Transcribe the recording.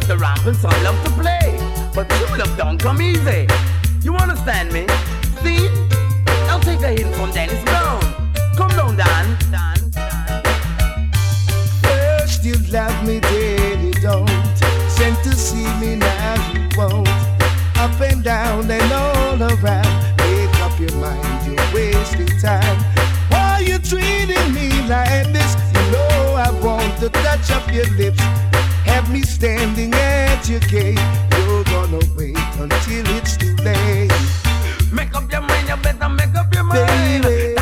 the ramp and some love to play. But true love don't come easy. You understand me? See? I'll take a hint from Dennis Brown. Come down, Dan. First you love me, then you don't. Sent to see me, now you won't. Up and down and all around. Make up your mind, you're wasting time. Why you treating me like this? You know I want to touch up your lips. Have me standing at your gate. You're gonna wait until it's too late. Make up your mind, you better make up your mind. Baby.